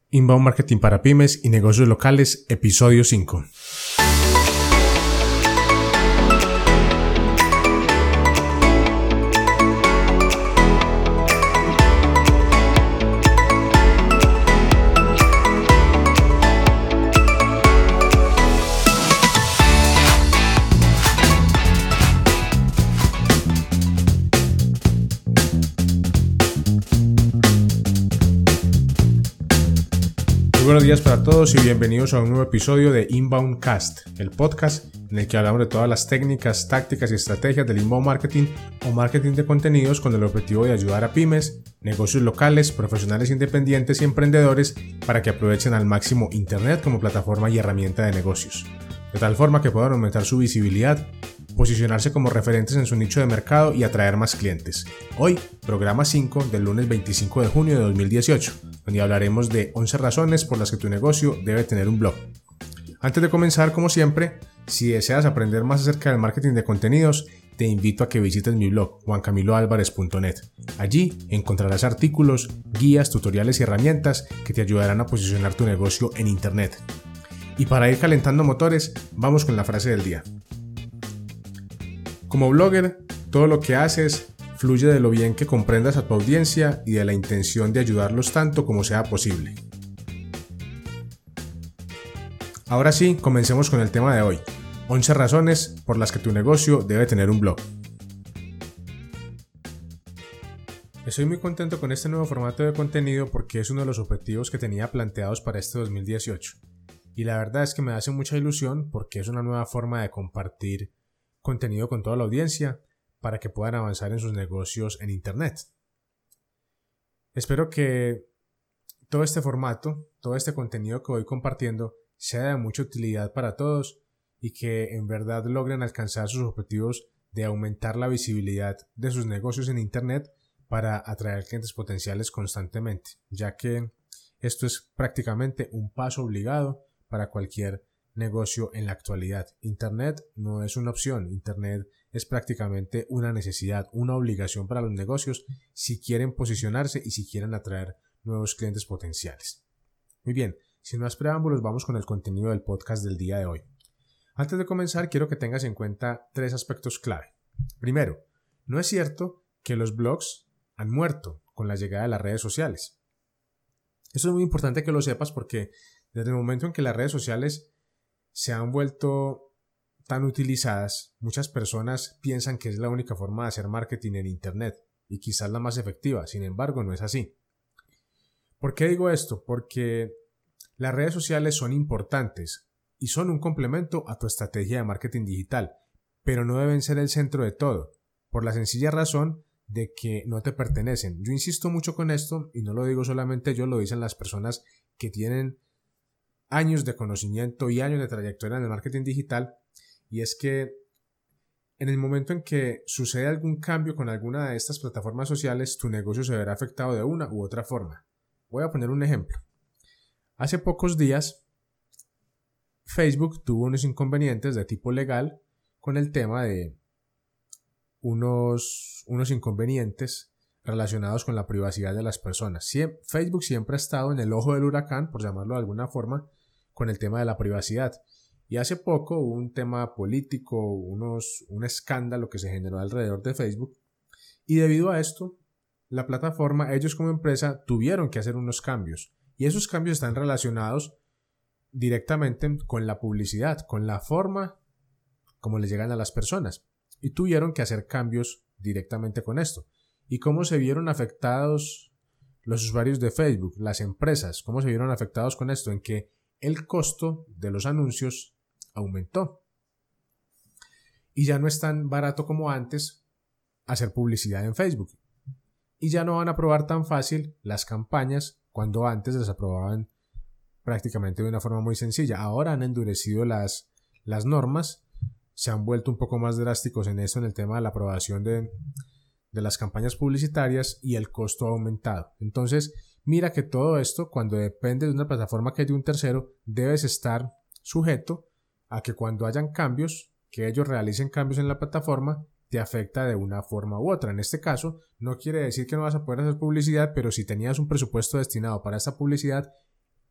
Inbound Marketing para Pymes y Negocios Locales, episodio 5. Buenos días para todos y bienvenidos a un nuevo episodio de Inbound Cast, el podcast en el que hablamos de todas las técnicas, tácticas y estrategias del inbound marketing o marketing de contenidos con el objetivo de ayudar a pymes, negocios locales, profesionales independientes y emprendedores para que aprovechen al máximo Internet como plataforma y herramienta de negocios, de tal forma que puedan aumentar su visibilidad, posicionarse como referentes en su nicho de mercado y atraer más clientes. Hoy, programa 5 del lunes 25 de junio de 2018, donde hablaremos de 11 razones por las que tu negocio debe tener un blog. Antes de comenzar, como siempre, si deseas aprender más acerca del marketing de contenidos, te invito a que visites mi blog, juancamiloalvarez.net. Allí encontrarás artículos, guías, tutoriales y herramientas que te ayudarán a posicionar tu negocio en Internet. Y para ir calentando motores, vamos con la frase del día. Como blogger, todo lo que haces fluye de lo bien que comprendas a tu audiencia y de la intención de ayudarlos tanto como sea posible. Ahora sí, comencemos con el tema de hoy. 11 razones por las que tu negocio debe tener un blog. Estoy muy contento con este nuevo formato de contenido porque es uno de los objetivos que tenía planteados para este 2018. Y la verdad es que me hace mucha ilusión porque es una nueva forma de compartir contenido con toda la audiencia para que puedan avanzar en sus negocios en Internet. Espero que todo este formato, todo este contenido que voy compartiendo sea de mucha utilidad para todos y que en verdad logren alcanzar sus objetivos de aumentar la visibilidad de sus negocios en Internet para atraer clientes potenciales constantemente, ya que esto es prácticamente un paso obligado para cualquier negocio en la actualidad. Internet no es una opción, Internet es prácticamente una necesidad, una obligación para los negocios si quieren posicionarse y si quieren atraer nuevos clientes potenciales. Muy bien, sin más preámbulos, vamos con el contenido del podcast del día de hoy. Antes de comenzar, quiero que tengas en cuenta 3 aspectos clave. Primero, no es cierto que los blogs han muerto con la llegada de las redes sociales. Eso es muy importante que lo sepas porque desde el momento en que las redes sociales se han vuelto tan utilizadas, muchas personas piensan que es la única forma de hacer marketing en Internet y quizás la más efectiva, sin embargo no es así. ¿Por qué digo esto? Porque las redes sociales son importantes y son un complemento a tu estrategia de marketing digital, pero no deben ser el centro de todo, por la sencilla razón de que no te pertenecen. Yo insisto mucho con esto y no lo digo solamente yo, lo dicen las personas que tienen años de conocimiento y años de trayectoria en el marketing digital, y es que en el momento en que sucede algún cambio con alguna de estas plataformas sociales, tu negocio se verá afectado de una u otra forma. Voy a poner un ejemplo. Hace pocos días, Facebook tuvo unos inconvenientes de tipo legal con el tema de unos inconvenientes relacionados con la privacidad de las personas. Facebook siempre ha estado en el ojo del huracán, por llamarlo de alguna forma, con el tema de la privacidad. Y hace poco hubo un tema político, un escándalo que se generó alrededor de Facebook. Y debido a esto, la plataforma, ellos como empresa, tuvieron que hacer unos cambios. Y esos cambios están relacionados directamente con la publicidad, con la forma como le llegan a las personas. Y tuvieron que hacer cambios directamente con esto. ¿Y cómo se vieron afectados los usuarios de Facebook, las empresas? ¿Cómo se vieron afectados con esto? En que el costo de los anuncios aumentó. Y ya no es tan barato como antes hacer publicidad en Facebook. Y ya no van a aprobar tan fácil las campañas cuando antes las aprobaban prácticamente de una forma muy sencilla. Ahora han endurecido las normas, se han vuelto un poco más drásticos en eso, en el tema de la aprobación de las campañas publicitarias, y el costo ha aumentado. Entonces, mira que todo esto, cuando depende de una plataforma que es de un tercero, debes estar sujeto a que cuando hayan cambios, que ellos realicen cambios en la plataforma, te afecta de una forma u otra. En este caso, no quiere decir que no vas a poder hacer publicidad, pero si tenías un presupuesto destinado para esta publicidad,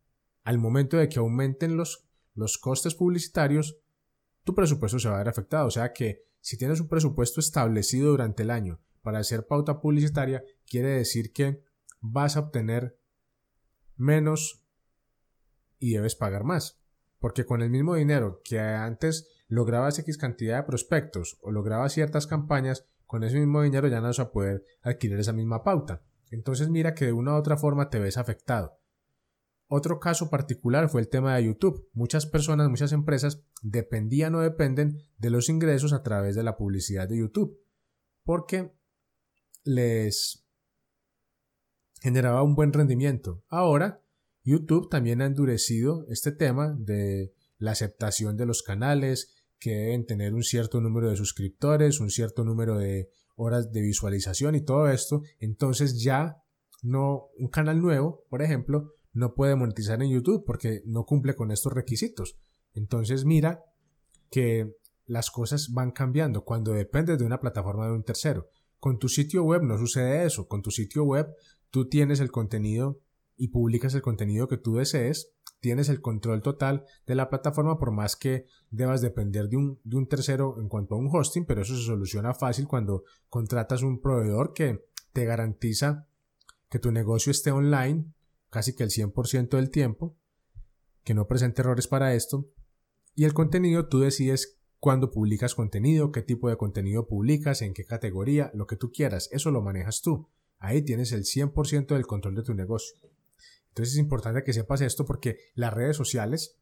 al momento de que aumenten los costes publicitarios, tu presupuesto se va a ver afectado. O sea que si tienes un presupuesto establecido durante el año para hacer pauta publicitaria, quiere decir que vas a obtener menos y debes pagar más. Porque con el mismo dinero que antes lograbas X cantidad de prospectos o lograbas ciertas campañas, con ese mismo dinero ya no vas a poder adquirir esa misma pauta. Entonces mira que de una u otra forma te ves afectado. Otro caso particular fue el tema de YouTube. Muchas personas, muchas empresas dependían o dependen de los ingresos a través de la publicidad de YouTube, porque les generaba un buen rendimiento. Ahora, YouTube también ha endurecido este tema de la aceptación de los canales, que deben tener un cierto número de suscriptores, un cierto número de horas de visualización y todo esto. Entonces ya no, un canal nuevo, por ejemplo, no puede monetizar en YouTube porque no cumple con estos requisitos. Entonces mira que las cosas van cambiando cuando dependes de una plataforma de un tercero. Con tu sitio web no sucede eso. Con tu sitio web tú tienes el contenido y publicas el contenido que tú desees, tienes el control total de la plataforma, por más que debas depender de un tercero en cuanto a un hosting, pero eso se soluciona fácil cuando contratas un proveedor que te garantiza que tu negocio esté online casi que el 100% del tiempo, que no presente errores para esto, y el contenido tú decides cuándo publicas contenido, qué tipo de contenido publicas, en qué categoría, lo que tú quieras, eso lo manejas tú. Ahí tienes el 100% del control de tu negocio. Entonces es importante que sepas esto porque las redes sociales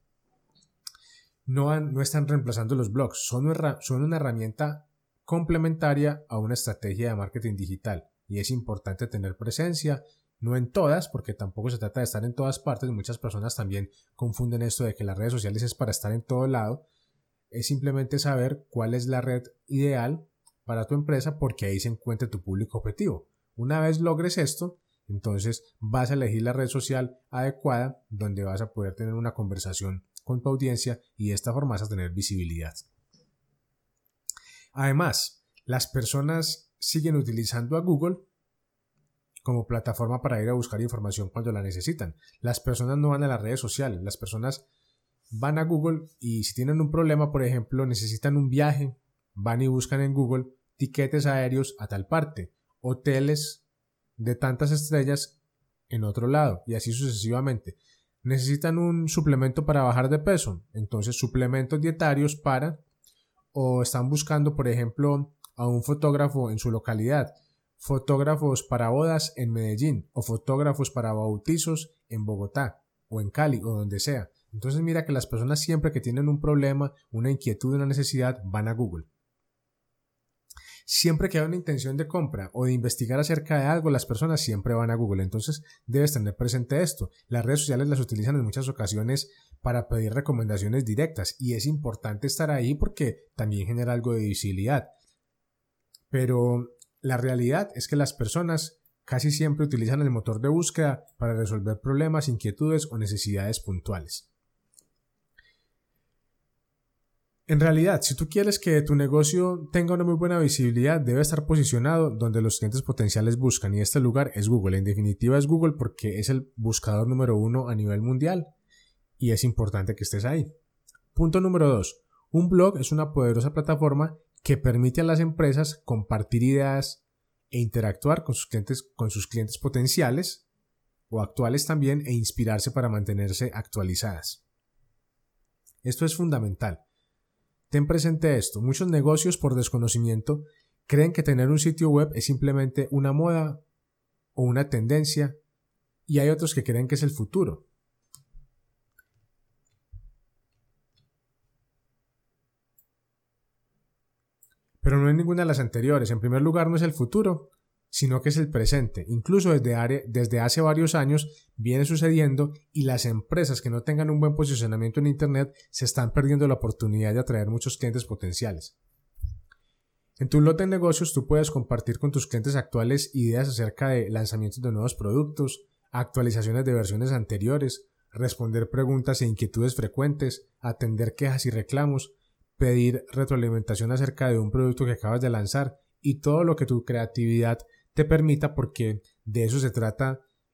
no están reemplazando los blogs, son una herramienta complementaria a una estrategia de marketing digital y es importante tener presencia, no en todas, porque tampoco se trata de estar en todas partes. Muchas personas también confunden esto de que las redes sociales es para estar en todo lado. Es simplemente saber cuál es la red ideal para tu empresa porque ahí se encuentra tu público objetivo. Una vez logres esto, entonces vas a elegir la red social adecuada donde vas a poder tener una conversación con tu audiencia y de esta forma vas a tener visibilidad. Además, las personas siguen utilizando a Google como plataforma para ir a buscar información cuando la necesitan. Las personas no van a las redes sociales, las personas van a Google y si tienen un problema, por ejemplo, necesitan un viaje, van y buscan en Google tiquetes aéreos a tal parte, hoteles de tantas estrellas en otro lado y así sucesivamente. Necesitan un suplemento para bajar de peso, entonces suplementos dietarios para, o están buscando, por ejemplo, a un fotógrafo en su localidad, fotógrafos para bodas en Medellín o fotógrafos para bautizos en Bogotá o en Cali o donde sea. Entonces mira que las personas siempre que tienen un problema, una inquietud, una necesidad, van a Google. Siempre que hay una intención de compra o de investigar acerca de algo, las personas siempre van a Google. Entonces debes tener presente esto. Las redes sociales las utilizan en muchas ocasiones para pedir recomendaciones directas y es importante estar ahí porque también genera algo de visibilidad. Pero la realidad es que las personas casi siempre utilizan el motor de búsqueda para resolver problemas, inquietudes o necesidades puntuales. En realidad, si tú quieres que tu negocio tenga una muy buena visibilidad, debe estar posicionado donde los clientes potenciales buscan y este lugar es Google. En definitiva es Google porque es el buscador número 1 a nivel mundial y es importante que estés ahí. Punto número 2. Un blog es una poderosa plataforma que permite a las empresas compartir ideas e interactuar con sus clientes potenciales o actuales también e inspirarse para mantenerse actualizadas. Esto es fundamental. Ten presente esto. Muchos negocios por desconocimiento creen que tener un sitio web es simplemente una moda o una tendencia y hay otros que creen que es el futuro. Pero no es ninguna de las anteriores. En primer lugar, no es el futuro, sino que es el presente. Incluso desde hace varios años viene sucediendo y las empresas que no tengan un buen posicionamiento en Internet se están perdiendo la oportunidad de atraer muchos clientes potenciales. En tu lote de negocios tú puedes compartir con tus clientes actuales ideas acerca de lanzamientos de nuevos productos, actualizaciones de versiones anteriores, responder preguntas e inquietudes frecuentes, atender quejas y reclamos, pedir retroalimentación acerca de un producto que acabas de lanzar y todo lo que tu creatividad te permita porque de eso se trata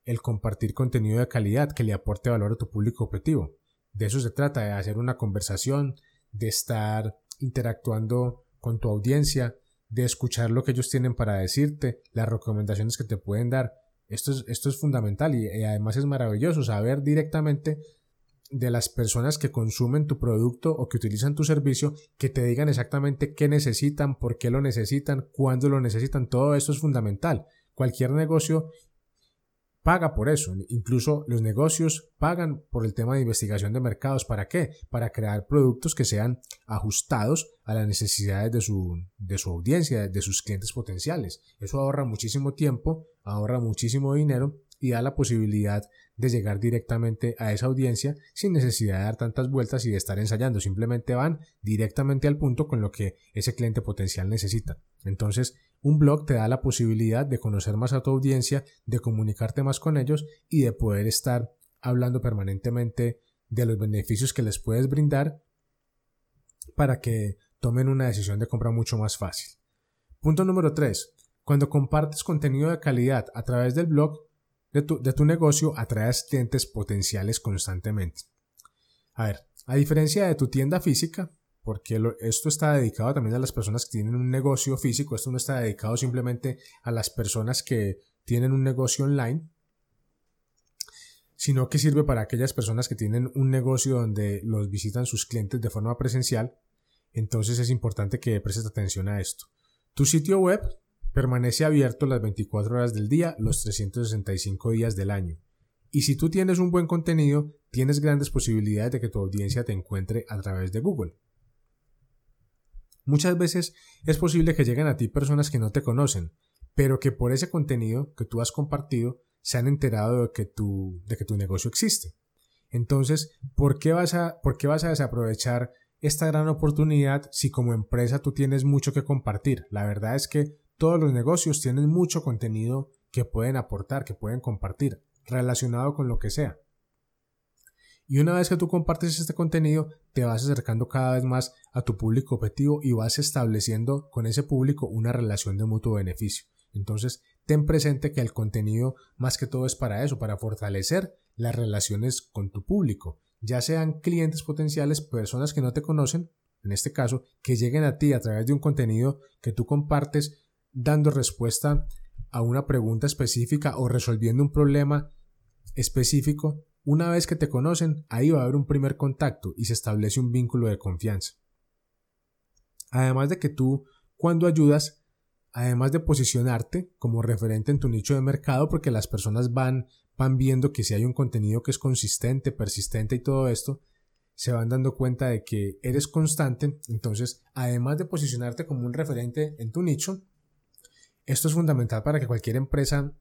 el compartir contenido de calidad que le aporte valor a tu público objetivo. De eso se trata, de hacer una conversación, de estar interactuando con tu audiencia, de escuchar lo que ellos tienen para decirte, las recomendaciones que te pueden dar. Esto es fundamental y además es maravilloso saber directamente de las personas que consumen tu producto o que utilizan tu servicio, que te digan exactamente qué necesitan, por qué lo necesitan, cuándo lo necesitan. Todo esto es fundamental. Cualquier negocio paga por eso. Incluso los negocios pagan por el tema de investigación de mercados. ¿Para qué? Para crear productos que sean ajustados a las necesidades de su audiencia, de sus clientes potenciales. Eso ahorra muchísimo tiempo, ahorra muchísimo dinero y da la posibilidad de llegar directamente a esa audiencia sin necesidad de dar tantas vueltas y de estar ensayando. Simplemente van directamente al punto con lo que ese cliente potencial necesita. Entonces, un blog te da la posibilidad de conocer más a tu audiencia, de comunicarte más con ellos y de poder estar hablando permanentemente de los beneficios que les puedes brindar para que tomen una decisión de compra mucho más fácil. Punto número 3. Cuando compartes contenido de calidad a través del blog de tu negocio, atraes clientes potenciales constantemente. A ver, a diferencia de tu tienda física, porque esto está dedicado también a las personas que tienen un negocio físico, esto no está dedicado simplemente a las personas que tienen un negocio online, sino que sirve para aquellas personas que tienen un negocio donde los visitan sus clientes de forma presencial. Entonces es importante que prestes atención a esto. Tu sitio web permanece abierto las 24 horas del día, los 365 días del año. Y si tú tienes un buen contenido, tienes grandes posibilidades de que tu audiencia te encuentre a través de Google. Muchas veces es posible que lleguen a ti personas que no te conocen, pero que por ese contenido que tú has compartido se han enterado de que tu negocio existe. Entonces, ¿por qué vas a desaprovechar esta gran oportunidad si como empresa tú tienes mucho que compartir? La verdad es que todos los negocios tienen mucho contenido que pueden aportar, que pueden compartir, relacionado con lo que sea. Y una vez que tú compartes este contenido, te vas acercando cada vez más a tu público objetivo y vas estableciendo con ese público una relación de mutuo beneficio. Entonces, ten presente que el contenido más que todo es para eso, para fortalecer las relaciones con tu público, ya sean clientes potenciales, personas que no te conocen, en este caso, que lleguen a ti a través de un contenido que tú compartes dando respuesta a una pregunta específica o resolviendo un problema específico. Una vez que te conocen, ahí va a haber un primer contacto y se establece un vínculo de confianza. Además de que tú, cuando ayudas, además de posicionarte como referente en tu nicho de mercado, porque las personas van viendo que si hay un contenido que es consistente, persistente y todo esto, se van dando cuenta de que eres constante. Entonces, además de posicionarte como un referente en tu nicho, esto es fundamental para que cualquier empresa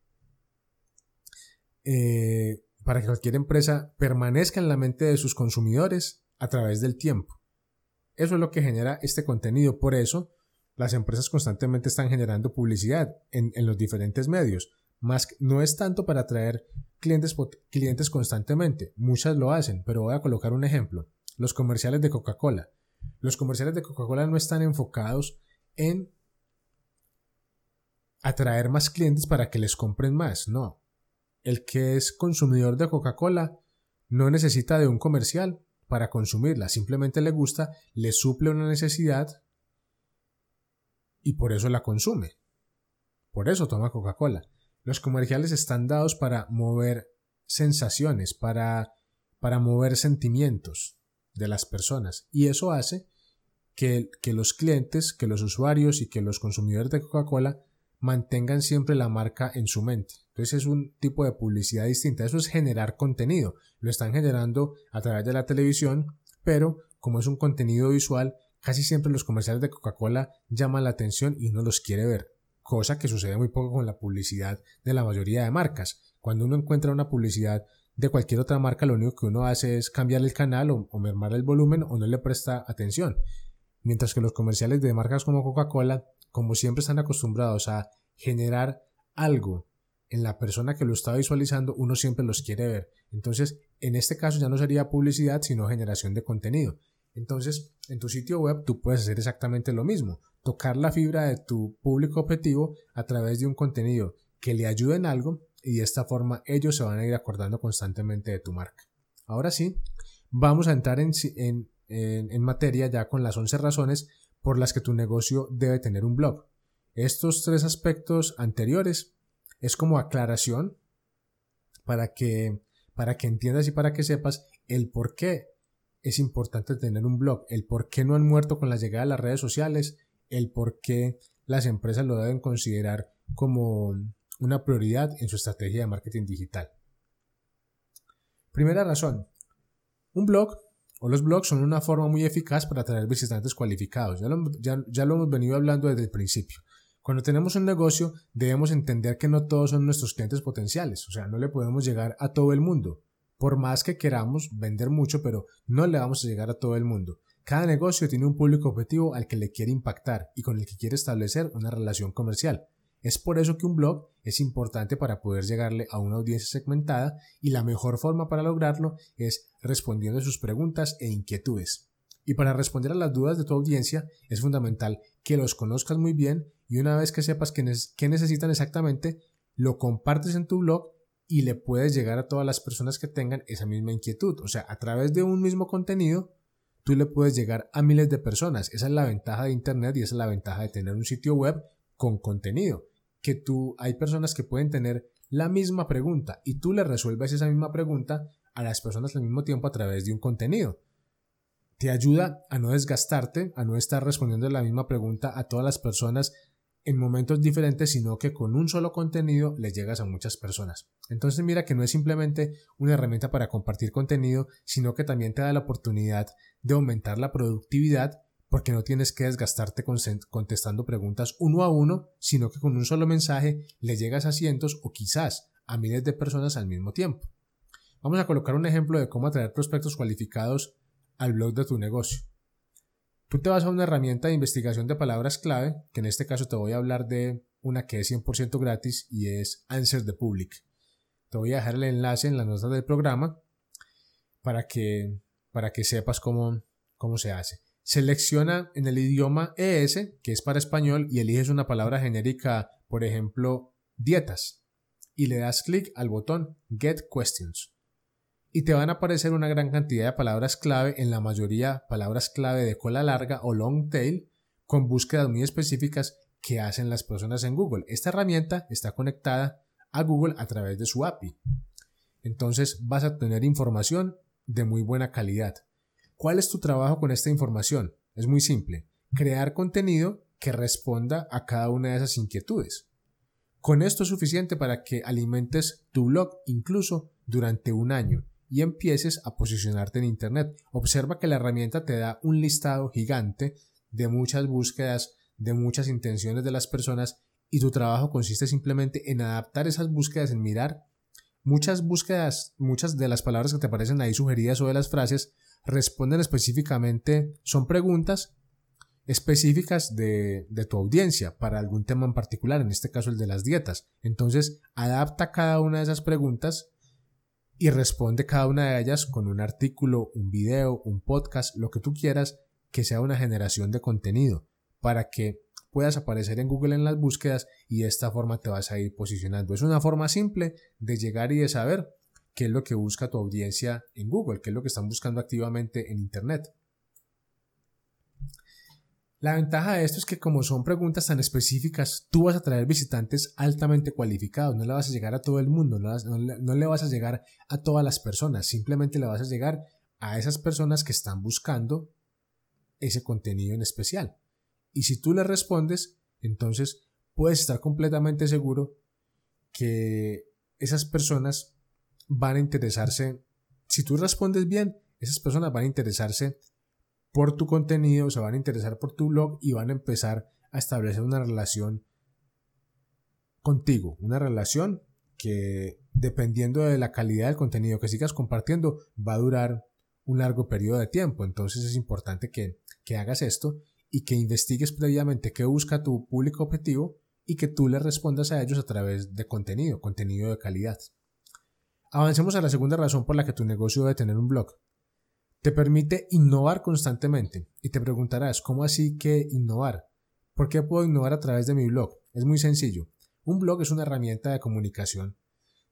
permanezca en la mente de sus consumidores a través del tiempo. Eso es lo que genera este contenido. Por eso, las empresas constantemente están generando publicidad en los diferentes medios. No es tanto para atraer clientes constantemente. Muchas lo hacen, pero voy a colocar un ejemplo. Los comerciales de Coca-Cola. Los comerciales de Coca-Cola no están enfocados en atraer más clientes para que les compren más. No. El que es consumidor de Coca-Cola no necesita de un comercial para consumirla. Simplemente le gusta, le suple una necesidad y por eso la consume. Por eso toma Coca-Cola. Los comerciales están dados para mover sensaciones, para mover sentimientos de las personas. Y eso hace que los clientes, que los usuarios y que los consumidores de Coca-Cola mantengan siempre la marca en su mente. Entonces es un tipo de publicidad distinta. Eso es generar contenido. Lo están generando a través de la televisión, pero como es un contenido visual, casi siempre los comerciales de Coca-Cola llaman la atención y uno los quiere ver. Cosa que sucede muy poco con la publicidad de la mayoría de marcas. Cuando uno encuentra una publicidad de cualquier otra marca, lo único que uno hace es cambiar el canal o mermar el volumen o no le presta atención. Mientras que los comerciales de marcas como Coca-Cola, como siempre están acostumbrados a generar algo en la persona que lo está visualizando, uno siempre los quiere ver. Entonces, en este caso ya no sería publicidad, sino generación de contenido. Entonces, en tu sitio web tú puedes hacer exactamente lo mismo. Tocar la fibra de tu público objetivo a través de un contenido que le ayude en algo y de esta forma ellos se van a ir acordando constantemente de tu marca. Ahora sí, vamos a entrar en materia ya con las 11 razones por las que tu negocio debe tener un blog. Estos 3 aspectos anteriores es como aclaración para que entiendas y para que sepas el por qué es importante tener un blog, el por qué no han muerto con la llegada de las redes sociales, el por qué las empresas lo deben considerar como una prioridad en su estrategia de marketing digital. Primera razón, un blog o los blogs son una forma muy eficaz para atraer visitantes cualificados. Ya lo hemos venido hablando desde el principio. Cuando tenemos un negocio debemos entender que no todos son nuestros clientes potenciales, o sea, no le podemos llegar a todo el mundo. Por más que queramos vender mucho, pero no le vamos a llegar a todo el mundo. Cada negocio tiene un público objetivo al que le quiere impactar y con el que quiere establecer una relación comercial. Es por eso que un blog es importante para poder llegarle a una audiencia segmentada y la mejor forma para lograrlo es respondiendo a sus preguntas e inquietudes. Y para responder a las dudas de tu audiencia es fundamental que los conozcas muy bien y una vez que sepas qué necesitan exactamente, lo compartes en tu blog y le puedes llegar a todas las personas que tengan esa misma inquietud. O sea, a través de un mismo contenido, tú le puedes llegar a miles de personas. Esa es la ventaja de Internet y esa es la ventaja de tener un sitio web con contenido. Hay personas que pueden tener la misma pregunta y tú le resuelves esa misma pregunta a las personas al mismo tiempo a través de un contenido. Te ayuda a no desgastarte, a no estar respondiendo la misma pregunta a todas las personas en momentos diferentes, sino que con un solo contenido le llegas a muchas personas. Entonces mira que no es simplemente una herramienta para compartir contenido, sino que también te da la oportunidad de aumentar la productividad porque no tienes que desgastarte contestando preguntas uno a uno, sino que con un solo mensaje le llegas a cientos o quizás a miles de personas al mismo tiempo. Vamos a colocar un ejemplo de cómo atraer prospectos cualificados al blog de tu negocio. Tú te vas a una herramienta de investigación de palabras clave, que en este caso te voy a hablar de una que es 100% gratis y es Answer the Public. Te voy a dejar el enlace en las notas del programa para que sepas cómo se hace. Selecciona en el idioma ES, que es para español, y eliges una palabra genérica, por ejemplo, dietas, y le das clic al botón Get Questions. Y te van a aparecer una gran cantidad de palabras clave, en la mayoría palabras clave de cola larga o long tail, con búsquedas muy específicas que hacen las personas en Google. Esta herramienta está conectada a Google a través de su API. Entonces vas a tener información de muy buena calidad. ¿Cuál es tu trabajo con esta información? Es muy simple. Crear contenido que responda a cada una de esas inquietudes. Con esto es suficiente para que alimentes tu blog incluso durante un año y empieces a posicionarte en Internet. Observa que la herramienta te da un listado gigante de muchas búsquedas, de muchas intenciones de las personas y tu trabajo consiste simplemente en adaptar esas búsquedas, en mirar muchas de las palabras que te aparecen ahí sugeridas o de las frases responden específicamente, son preguntas específicas de tu audiencia para algún tema en particular, en este caso el de las dietas. Entonces adapta cada una de esas preguntas y responde cada una de ellas con un artículo, un video, un podcast, lo que tú quieras, que sea una generación de contenido para que puedas aparecer en Google en las búsquedas y de esta forma te vas a ir posicionando. Es una forma simple de llegar y de saber qué es lo que busca tu audiencia en Google, qué es lo que están buscando activamente en Internet. La ventaja de esto es que como son preguntas tan específicas, tú vas a traer visitantes altamente cualificados, no le vas a llegar a todo el mundo, no le vas a llegar a todas las personas, simplemente le vas a llegar a esas personas que están buscando ese contenido en especial. Y si tú le respondes, entonces puedes estar completamente seguro que esas personas van a interesarse, si tú respondes bien, esas personas van a interesarse por tu contenido, se van a interesar por tu blog y van a empezar a establecer una relación contigo, una relación que dependiendo de la calidad del contenido que sigas compartiendo va a durar un largo periodo de tiempo. Entonces es importante que hagas esto y que investigues previamente qué busca tu público objetivo y que tú le respondas a ellos a través de contenido de calidad. Avancemos a la segunda razón por la que tu negocio debe tener un blog. Te permite innovar constantemente y te preguntarás, ¿cómo así que innovar? ¿Por qué puedo innovar a través de mi blog? Es muy sencillo. Un blog es una herramienta de comunicación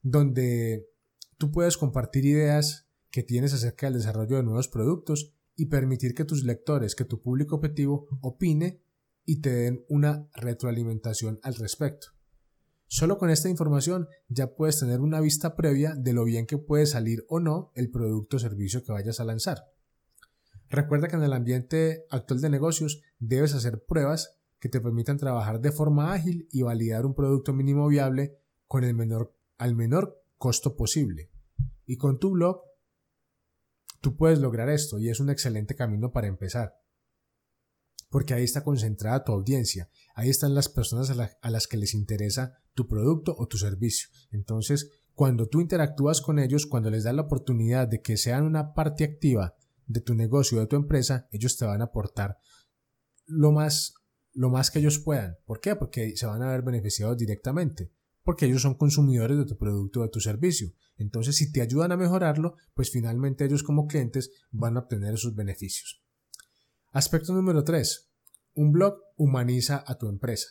donde tú puedes compartir ideas que tienes acerca del desarrollo de nuevos productos y permitir que tus lectores, que tu público objetivo opine y te den una retroalimentación al respecto. Solo con esta información ya puedes tener una vista previa de lo bien que puede salir o no el producto o servicio que vayas a lanzar. Recuerda que en el ambiente actual de negocios debes hacer pruebas que te permitan trabajar de forma ágil y validar un producto mínimo viable con al menor costo posible. Y con tu blog tú puedes lograr esto y es un excelente camino para empezar. Porque ahí está concentrada tu audiencia, ahí están las personas a las que les interesa tu producto o tu servicio. Entonces, cuando tú interactúas con ellos, cuando les das la oportunidad de que sean una parte activa de tu negocio, de tu empresa, ellos te van a aportar lo más que ellos puedan. ¿Por qué? Porque se van a ver beneficiados directamente, porque ellos son consumidores de tu producto o de tu servicio. Entonces, si te ayudan a mejorarlo, pues finalmente ellos como clientes van a obtener esos beneficios. Aspecto número 3. Un blog humaniza a tu empresa.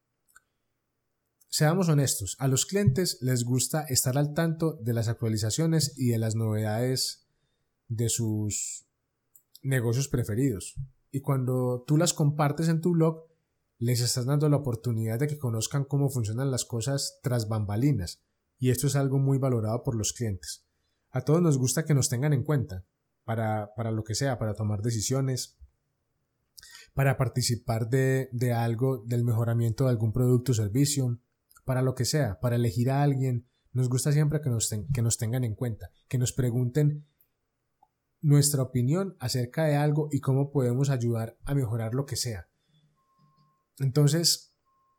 Seamos honestos, a los clientes les gusta estar al tanto de las actualizaciones y de las novedades de sus negocios preferidos. Y cuando tú las compartes en tu blog, les estás dando la oportunidad de que conozcan cómo funcionan las cosas tras bambalinas. Y esto es algo muy valorado por los clientes. A todos nos gusta que nos tengan en cuenta para lo que sea, para tomar decisiones, para participar de algo, del mejoramiento de algún producto o servicio, para lo que sea, para elegir a alguien. Nos gusta siempre que nos tengan en cuenta, que nos pregunten nuestra opinión acerca de algo y cómo podemos ayudar a mejorar lo que sea. Entonces,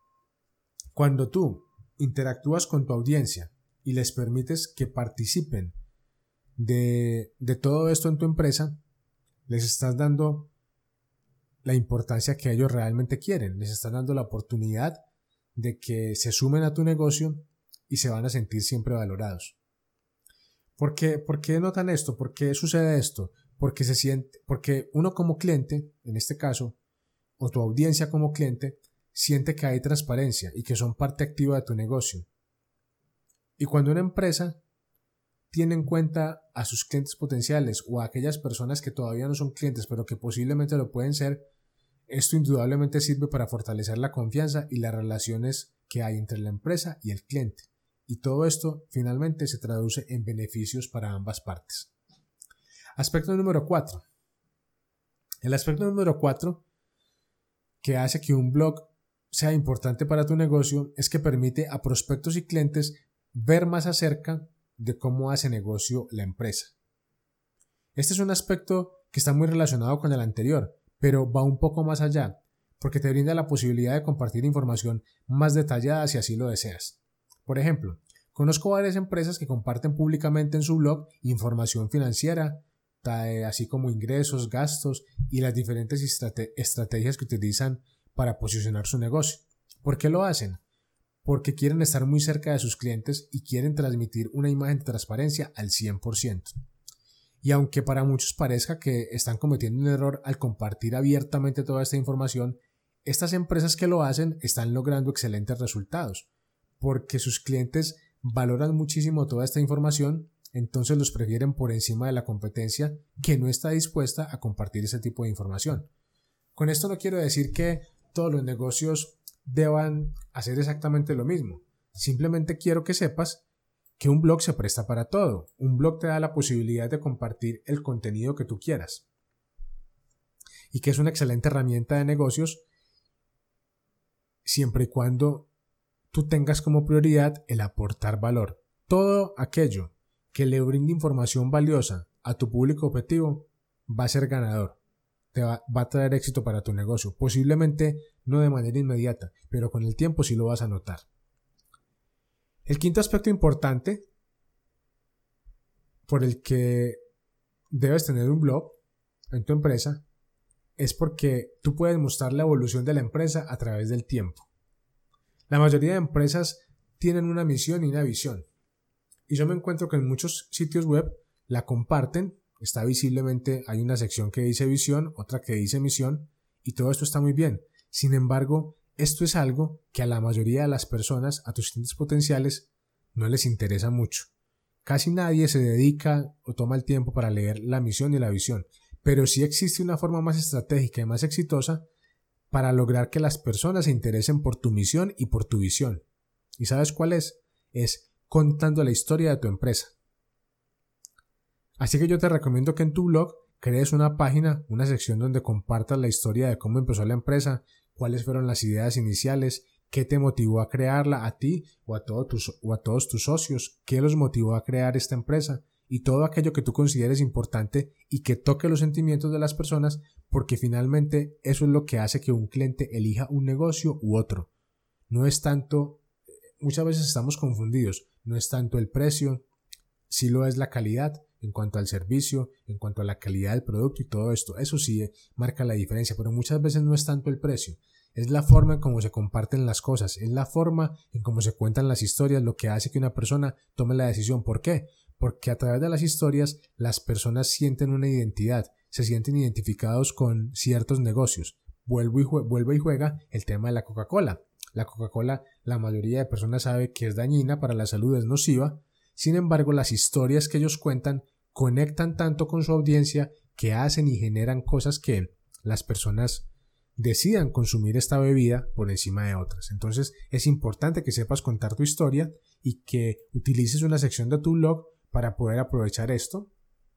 cuando tú interactúas con tu audiencia y les permites que participen de todo esto en tu empresa, les estás dando la importancia que ellos realmente quieren, les estás dando la oportunidad de que se sumen a tu negocio y se van a sentir siempre valorados. ¿Por qué notan esto? ¿Por qué sucede esto? Porque uno como cliente, en este caso, o tu audiencia como cliente, siente que hay transparencia y que son parte activa de tu negocio. Y cuando una empresa tiene en cuenta a sus clientes potenciales o a aquellas personas que todavía no son clientes pero que posiblemente lo pueden ser, esto indudablemente sirve para fortalecer la confianza y las relaciones que hay entre la empresa y el cliente. Y todo esto finalmente se traduce en beneficios para ambas partes. Aspecto número 4. El aspecto número 4 que hace que un blog sea importante para tu negocio es que permite a prospectos y clientes ver más acerca de cómo hace negocio la empresa. Este es un aspecto que está muy relacionado con el anterior, pero va un poco más allá, porque te brinda la posibilidad de compartir información más detallada si así lo deseas. Por ejemplo, conozco varias empresas que comparten públicamente en su blog información financiera, así como ingresos, gastos y las diferentes estrategias que utilizan para posicionar su negocio. ¿Por qué lo hacen? Porque quieren estar muy cerca de sus clientes y quieren transmitir una imagen de transparencia al 100%. Y aunque para muchos parezca que están cometiendo un error al compartir abiertamente toda esta información, estas empresas que lo hacen están logrando excelentes resultados, porque sus clientes valoran muchísimo toda esta información, entonces los prefieren por encima de la competencia que no está dispuesta a compartir ese tipo de información. Con esto no quiero decir que todos los negocios deban hacer exactamente lo mismo, simplemente quiero que sepas que un blog se presta para todo. Un blog te da la posibilidad de compartir el contenido que tú quieras y que es una excelente herramienta de negocios siempre y cuando tú tengas como prioridad el aportar valor. Todo aquello que le brinde información valiosa a tu público objetivo va a ser ganador, te va a traer éxito para tu negocio, posiblemente no de manera inmediata, pero con el tiempo sí lo vas a notar. El quinto aspecto importante por el que debes tener un blog en tu empresa es porque tú puedes mostrar la evolución de la empresa a través del tiempo. La mayoría de empresas tienen una misión y una visión. Y yo me encuentro que en muchos sitios web la comparten, está visiblemente, hay una sección que dice visión, otra que dice misión, y todo esto está muy bien. Sin embargo, esto es algo que a la mayoría de las personas, a tus clientes potenciales, no les interesa mucho. Casi nadie se dedica o toma el tiempo para leer la misión y la visión, pero sí existe una forma más estratégica y más exitosa para lograr que las personas se interesen por tu misión y por tu visión. ¿Y sabes cuál es? Es contando la historia de tu empresa. Así que yo te recomiendo que en tu blog crees una página, una sección donde compartas la historia de cómo empezó la empresa, cuáles fueron las ideas iniciales, qué te motivó a crearla a ti o a todos tus socios, qué los motivó a crear esta empresa y todo aquello que tú consideres importante y que toque los sentimientos de las personas, porque finalmente eso es lo que hace que un cliente elija un negocio u otro. No es tanto, muchas veces estamos confundidos, no es tanto el precio, sí lo es la calidad en cuanto al servicio, en cuanto a la calidad del producto y todo esto. Eso sí marca la diferencia, pero muchas veces no es tanto el precio. Es la forma en cómo se comparten las cosas, es la forma en cómo se cuentan las historias lo que hace que una persona tome la decisión. ¿Por qué? Porque a través de las historias las personas sienten una identidad, se sienten identificados con ciertos negocios. Vuelve y juega el tema de la Coca-Cola. La Coca-Cola, la mayoría de personas sabe que es dañina, para la salud es nociva. Sin embargo, las historias que ellos cuentan conectan tanto con su audiencia que hacen y generan cosas que las personas decidan consumir esta bebida por encima de otras. Entonces es importante que sepas contar tu historia y que utilices una sección de tu blog para poder aprovechar esto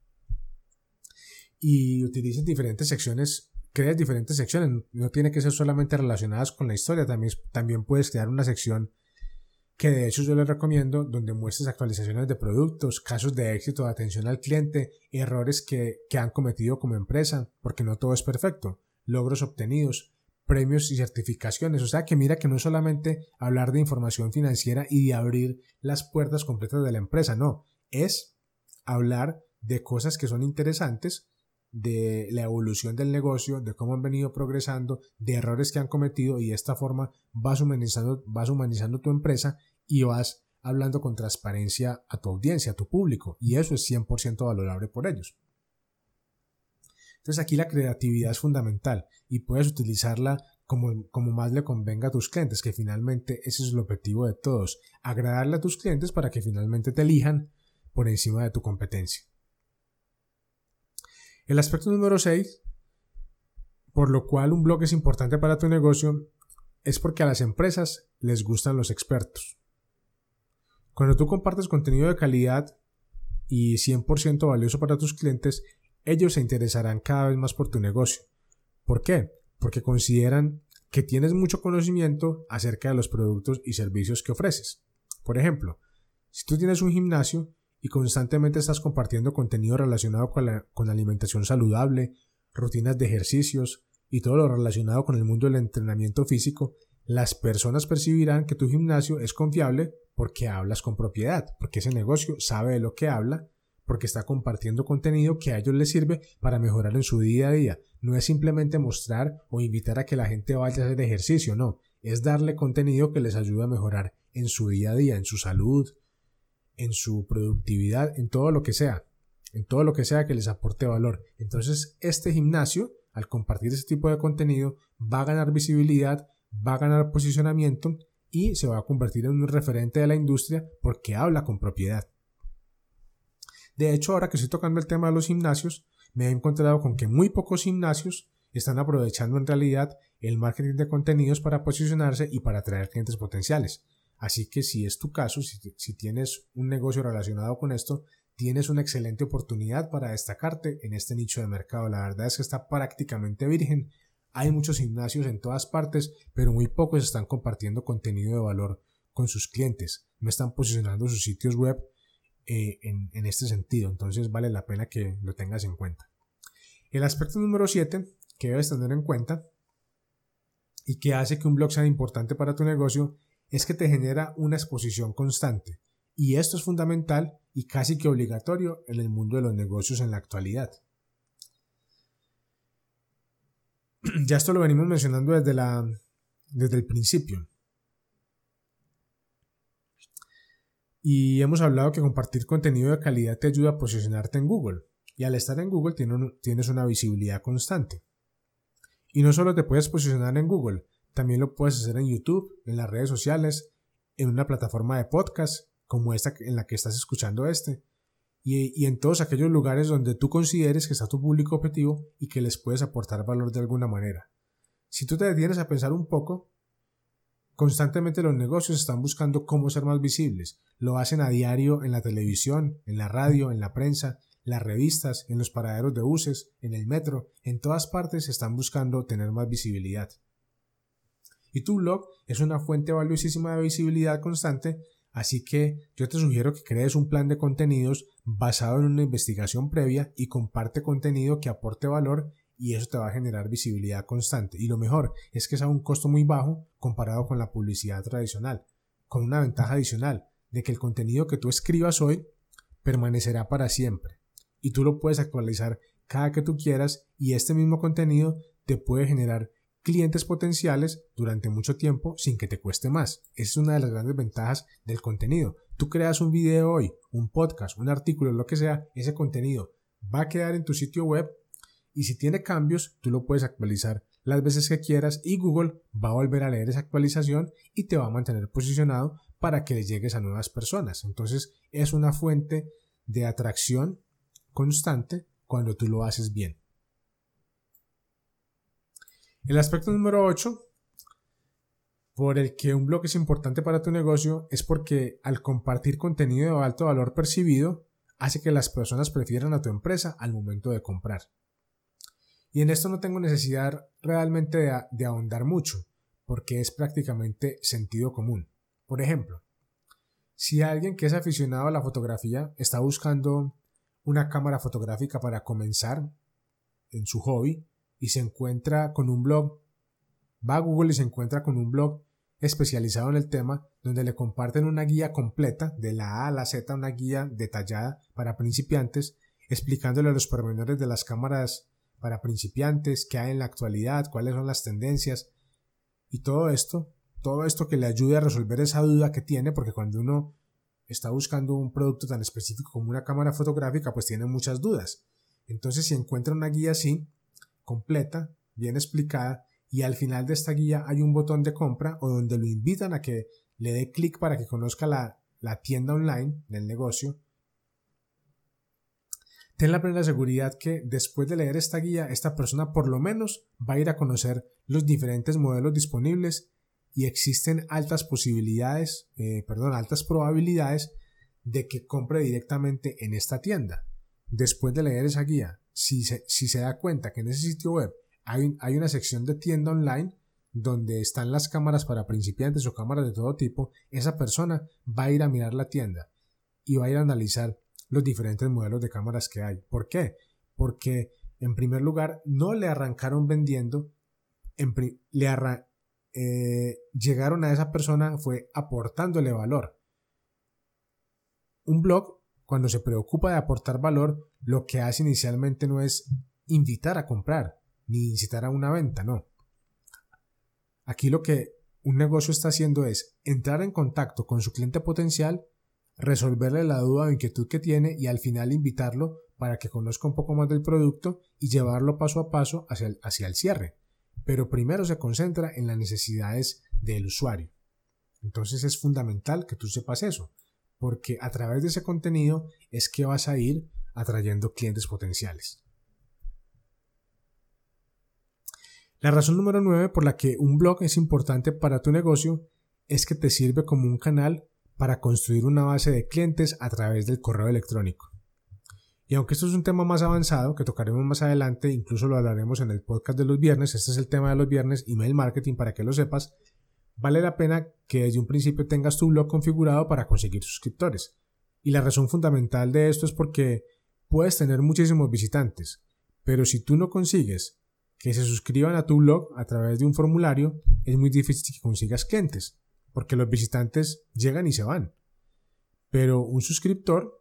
y utilices diferentes secciones, crees diferentes secciones, no tiene que ser solamente relacionadas con la historia, también puedes crear una sección que de hecho yo les recomiendo, donde muestres actualizaciones de productos, casos de éxito, de atención al cliente, errores que han cometido como empresa, porque no todo es perfecto, logros obtenidos, premios y certificaciones. O sea que mira que no es solamente hablar de información financiera y de abrir las puertas completas de la empresa, no, es hablar de cosas que son interesantes, de la evolución del negocio, de cómo han venido progresando, de errores que han cometido, y de esta forma vas humanizando tu empresa y vas hablando con transparencia a tu audiencia, a tu público, y eso es 100% valorable por ellos. Entonces aquí la creatividad es fundamental y puedes utilizarla como más le convenga a tus clientes, que finalmente ese es el objetivo de todos, agradarle a tus clientes para que finalmente te elijan por encima de tu competencia. El aspecto número 6, por lo cual un blog es importante para tu negocio, es porque a las empresas les gustan los expertos. Cuando tú compartes contenido de calidad y 100% valioso para tus clientes, ellos se interesarán cada vez más por tu negocio. ¿Por qué? Porque consideran que tienes mucho conocimiento acerca de los productos y servicios que ofreces. Por ejemplo, si tú tienes un gimnasio y constantemente estás compartiendo contenido relacionado con alimentación saludable, rutinas de ejercicios y todo lo relacionado con el mundo del entrenamiento físico, las personas percibirán que tu gimnasio es confiable porque hablas con propiedad, porque ese negocio sabe de lo que habla, porque está compartiendo contenido que a ellos les sirve para mejorar en su día a día. No es simplemente mostrar o invitar a que la gente vaya a hacer ejercicio, no, es darle contenido que les ayude a mejorar en su día a día, en su salud, en su productividad, en todo lo que sea que les aporte valor. Entonces este gimnasio, al compartir ese tipo de contenido, va a ganar visibilidad, va a ganar posicionamiento y se va a convertir en un referente de la industria porque habla con propiedad. De hecho, ahora que estoy tocando el tema de los gimnasios, me he encontrado con que muy pocos gimnasios están aprovechando en realidad el marketing de contenidos para posicionarse y para atraer clientes potenciales. Así que si es tu caso, si tienes un negocio relacionado con esto, tienes una excelente oportunidad para destacarte en este nicho de mercado. La verdad es que está prácticamente virgen. Hay muchos gimnasios en todas partes, pero muy pocos están compartiendo contenido de valor con sus clientes. No están posicionando sus sitios web en este sentido. Entonces vale la pena que lo tengas en cuenta. El aspecto número 7 que debes tener en cuenta y que hace que un blog sea importante para tu negocio es que te genera una exposición constante, y esto es fundamental y casi que obligatorio en el mundo de los negocios en la actualidad. Ya esto lo venimos mencionando desde el principio. Y hemos hablado que compartir contenido de calidad te ayuda a posicionarte en Google, y al estar en Google tienes una visibilidad constante. Y no solo te puedes posicionar en Google, también lo puedes hacer en YouTube, en las redes sociales, en una plataforma de podcast como esta en la que estás escuchando y en todos aquellos lugares donde tú consideres que está tu público objetivo y que les puedes aportar valor de alguna manera. Si tú te detienes a pensar un poco, constantemente los negocios están buscando cómo ser más visibles. Lo hacen a diario en la televisión, en la radio, en la prensa, las revistas, en los paraderos de buses, en el metro. En todas partes están buscando tener más visibilidad. Y tu blog es una fuente valiosísima de visibilidad constante, así que yo te sugiero que crees un plan de contenidos basado en una investigación previa y comparte contenido que aporte valor, y eso te va a generar visibilidad constante. Y lo mejor es que es a un costo muy bajo comparado con la publicidad tradicional, con una ventaja adicional de que el contenido que tú escribas hoy permanecerá para siempre y tú lo puedes actualizar cada que tú quieras, y este mismo contenido te puede generar clientes potenciales durante mucho tiempo sin que te cueste más. Esa es una de las grandes ventajas del contenido. Tú creas un video hoy, un podcast, un artículo, lo que sea, ese contenido va a quedar en tu sitio web, y si tiene cambios, tú lo puedes actualizar las veces que quieras y Google va a volver a leer esa actualización y te va a mantener posicionado para que le llegues a nuevas personas. Entonces es una fuente de atracción constante cuando tú lo haces bien. El aspecto número 8 por el que un blog es importante para tu negocio es porque al compartir contenido de alto valor percibido hace que las personas prefieran a tu empresa al momento de comprar. Y en esto no tengo necesidad realmente de ahondar mucho, porque es prácticamente sentido común. Por ejemplo, si alguien que es aficionado a la fotografía está buscando una cámara fotográfica para comenzar en su hobby y se encuentra con un blog, va a Google y se encuentra con un blog especializado en el tema donde le comparten una guía completa de la A a la Z, una guía detallada para principiantes, explicándole los pormenores de las cámaras para principiantes, qué hay en la actualidad, cuáles son las tendencias y todo esto que le ayude a resolver esa duda que tiene, porque cuando uno está buscando un producto tan específico como una cámara fotográfica, pues tiene muchas dudas. Entonces, si encuentra una guía así, completa, bien explicada, y al final de esta guía hay un botón de compra o donde lo invitan a que le dé clic para que conozca la tienda online del negocio, ten la plena seguridad que después de leer esta guía, esta persona por lo menos va a ir a conocer los diferentes modelos disponibles y existen altas probabilidades de que compre directamente en esta tienda. Después de leer esa guía, si se da cuenta que en ese sitio web hay una sección de tienda online donde están las cámaras para principiantes o cámaras de todo tipo, esa persona va a ir a mirar la tienda y va a ir a analizar los diferentes modelos de cámaras que hay. ¿Por qué? Porque en primer lugar no le arrancaron vendiendo, llegaron a esa persona fue aportándole valor. Un blog, cuando se preocupa de aportar valor, lo que hace inicialmente no es invitar a comprar ni incitar a una venta, no. Aquí lo que un negocio está haciendo es entrar en contacto con su cliente potencial, resolverle la duda o inquietud que tiene y al final invitarlo para que conozca un poco más del producto y llevarlo paso a paso hacia el cierre. Pero primero se concentra en las necesidades del usuario. Entonces es fundamental que tú sepas eso, porque a través de ese contenido es que vas a ir atrayendo clientes potenciales. La razón número 9 por la que un blog es importante para tu negocio es que te sirve como un canal para construir una base de clientes a través del correo electrónico. Y aunque esto es un tema más avanzado que tocaremos más adelante, incluso lo hablaremos en el podcast de los viernes, este es el tema de los viernes, email marketing, para que lo sepas, vale la pena que desde un principio tengas tu blog configurado para conseguir suscriptores. Y la razón fundamental de esto es porque puedes tener muchísimos visitantes, pero si tú no consigues que se suscriban a tu blog a través de un formulario, es muy difícil que consigas clientes, porque los visitantes llegan y se van. Pero un suscriptor,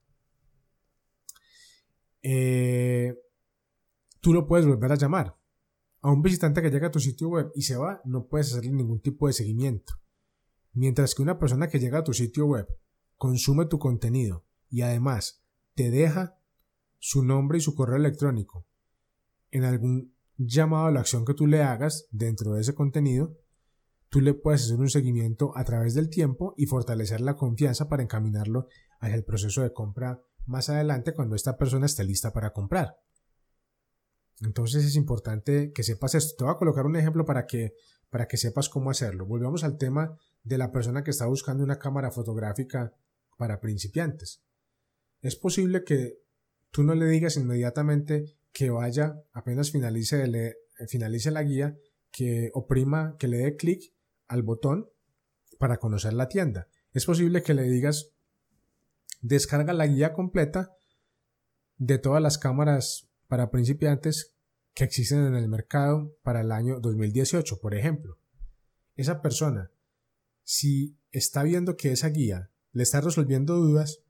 tú lo puedes volver a llamar. A un visitante que llega a tu sitio web y se va, no puedes hacerle ningún tipo de seguimiento. Mientras que una persona que llega a tu sitio web, consume tu contenido y además te deja su nombre y su correo electrónico en algún llamado a la acción que tú le hagas dentro de ese contenido, tú le puedes hacer un seguimiento a través del tiempo y fortalecer la confianza para encaminarlo hacia el proceso de compra más adelante cuando esta persona esté lista para comprar. Entonces es importante que sepas esto. Te voy a colocar un ejemplo para que sepas cómo hacerlo. Volvemos al tema de la persona que está buscando una cámara fotográfica para principiantes. Es posible que tú no le digas inmediatamente que vaya, apenas finalice la guía, que oprima, que le dé clic al botón para conocer la tienda. Es posible que le digas, descarga la guía completa de todas las cámaras para principiantes que existen en el mercado para el año 2018, por ejemplo. Esa persona, si está viendo que esa guía le está resolviendo dudas,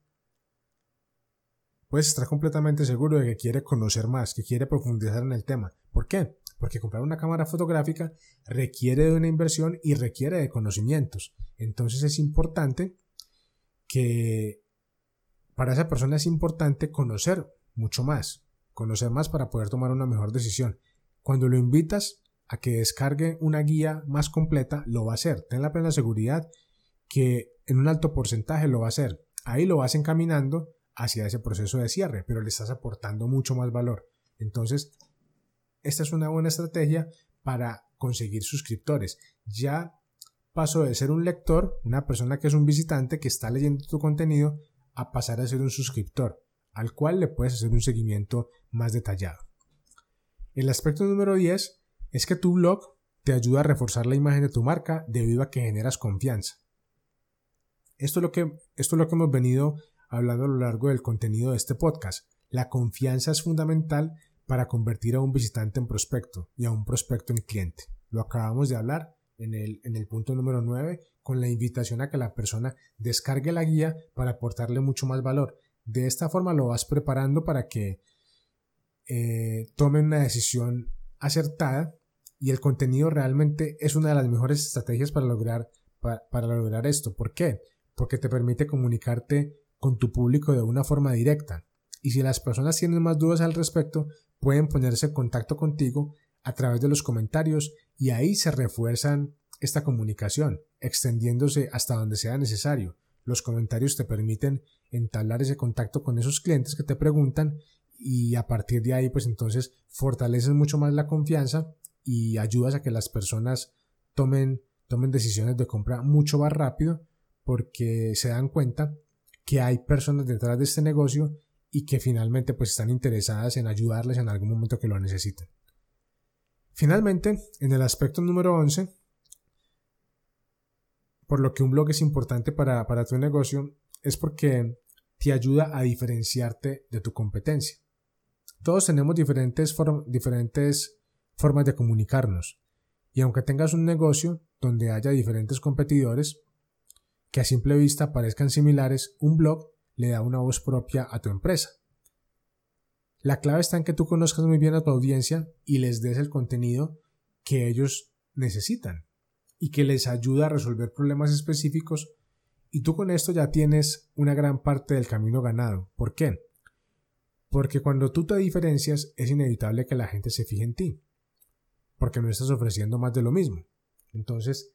puedes estar completamente seguro de que quiere conocer más, que quiere profundizar en el tema. ¿Por qué? Porque comprar una cámara fotográfica requiere de una inversión y requiere de conocimientos. Entonces es importante que para esa persona es importante conocer mucho más, para poder tomar una mejor decisión. Cuando lo invitas a que descargue una guía más completa, lo va a hacer. Ten la plena seguridad que en un alto porcentaje lo va a hacer. Ahí lo vas encaminando hacia ese proceso de cierre, pero le estás aportando mucho más valor. Entonces, esta es una buena estrategia para conseguir suscriptores. Ya pasó de ser un lector, una persona que es un visitante que está leyendo tu contenido, a pasar a ser un suscriptor, al cual le puedes hacer un seguimiento más detallado. El aspecto número 10 es que tu blog te ayuda a reforzar la imagen de tu marca debido a que generas confianza. Esto es lo que hemos venido hablando a lo largo del contenido de este podcast. La confianza es fundamental para convertir a un visitante en prospecto y a un prospecto en cliente. Lo acabamos de hablar en el punto número 9 con la invitación a que la persona descargue la guía para aportarle mucho más valor. De esta forma lo vas preparando para que tome una decisión acertada, y el contenido realmente es una de las mejores estrategias para lograr esto. ¿Por qué? Porque te permite comunicarte con tu público de una forma directa, y si las personas tienen más dudas al respecto, pueden ponerse en contacto contigo a través de los comentarios, y ahí se refuerzan esta comunicación, extendiéndose hasta donde sea necesario. Los comentarios te permiten entablar ese contacto con esos clientes que te preguntan, y a partir de ahí pues entonces fortaleces mucho más la confianza y ayudas a que las personas tomen decisiones de compra mucho más rápido, porque se dan cuenta que hay personas detrás de este negocio y que finalmente pues están interesadas en ayudarles en algún momento que lo necesiten. Finalmente, en el aspecto número 11, por lo que un blog es importante para tu negocio, es porque te ayuda a diferenciarte de tu competencia. Todos tenemos diferentes formas de comunicarnos, y aunque tengas un negocio donde haya diferentes competidores que a simple vista parezcan similares, un blog le da una voz propia a tu empresa. La clave está en que tú conozcas muy bien a tu audiencia y les des el contenido que ellos necesitan y que les ayuda a resolver problemas específicos, y tú con esto ya tienes una gran parte del camino ganado. ¿Por qué? Porque cuando tú te diferencias es inevitable que la gente se fije en ti, porque no estás ofreciendo más de lo mismo. Entonces,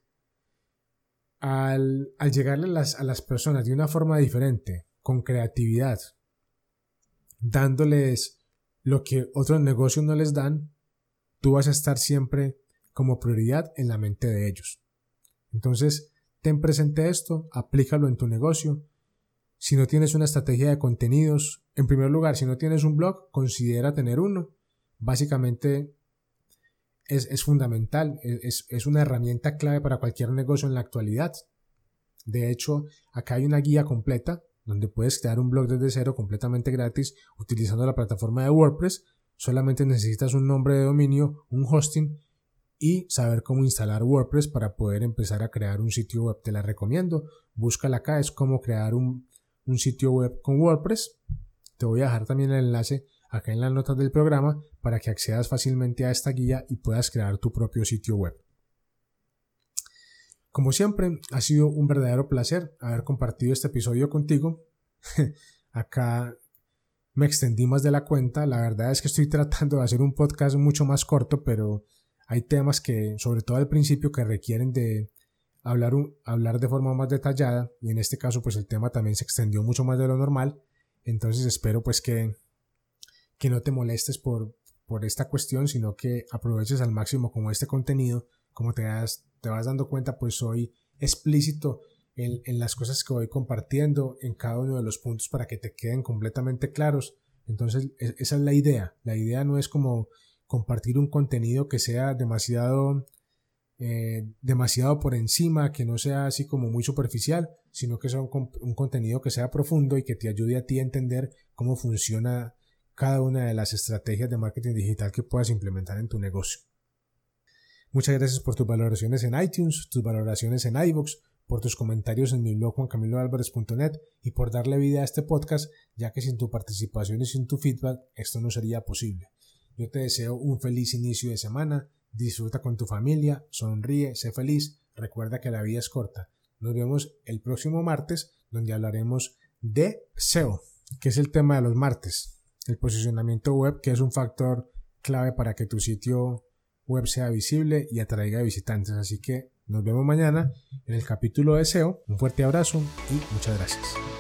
al llegarle a las personas de una forma diferente, con creatividad, dándoles lo que otros negocios no les dan, tú vas a estar siempre como prioridad en la mente de ellos. Entonces, ten presente esto, aplícalo en tu negocio. Si no tienes una estrategia de contenidos, en primer lugar, si no tienes un blog, considera tener uno. Básicamente es fundamental, es una herramienta clave para cualquier negocio en la actualidad. De hecho, acá hay una guía completa donde puedes crear un blog desde cero completamente gratis utilizando la plataforma de WordPress. Solamente necesitas un nombre de dominio, un hosting y saber cómo instalar WordPress para poder empezar a crear un sitio web. Te la recomiendo, búscala acá, es cómo crear un sitio web con WordPress. Te voy a dejar también el enlace acá en las notas del programa para que accedas fácilmente a esta guía y puedas crear tu propio sitio web. Como siempre, ha sido un verdadero placer haber compartido este episodio contigo. Acá me extendí más de la cuenta. La verdad es que estoy tratando de hacer un podcast mucho más corto, pero hay temas que, sobre todo al principio, que requieren de hablar de forma más detallada, y en este caso pues el tema también se extendió mucho más de lo normal. Entonces espero pues que no te molestes por esta cuestión, sino que aproveches al máximo como este contenido. Como te vas dando cuenta, pues soy explícito en las cosas que voy compartiendo en cada uno de los puntos para que te queden completamente claros. Entonces esa es la idea. La idea no es como compartir un contenido que sea demasiado por encima, que no sea así como muy superficial, sino que sea un contenido que sea profundo y que te ayude a ti a entender cómo funciona cada una de las estrategias de marketing digital que puedas implementar en tu negocio. Muchas gracias por tus valoraciones en iTunes, tus valoraciones en iVoox, por tus comentarios en mi blog juancamiloalvarez.net y por darle vida a este podcast, ya que sin tu participación y sin tu feedback esto no sería posible. Yo te deseo un feliz inicio de semana, disfruta con tu familia, sonríe, sé feliz, recuerda que la vida es corta. Nos vemos el próximo martes, donde hablaremos de SEO, que es el tema de los martes, el posicionamiento web, que es un factor clave para que tu sitio web sea visible y atraiga visitantes. Así que nos vemos mañana en el capítulo de SEO. Un fuerte abrazo y muchas gracias.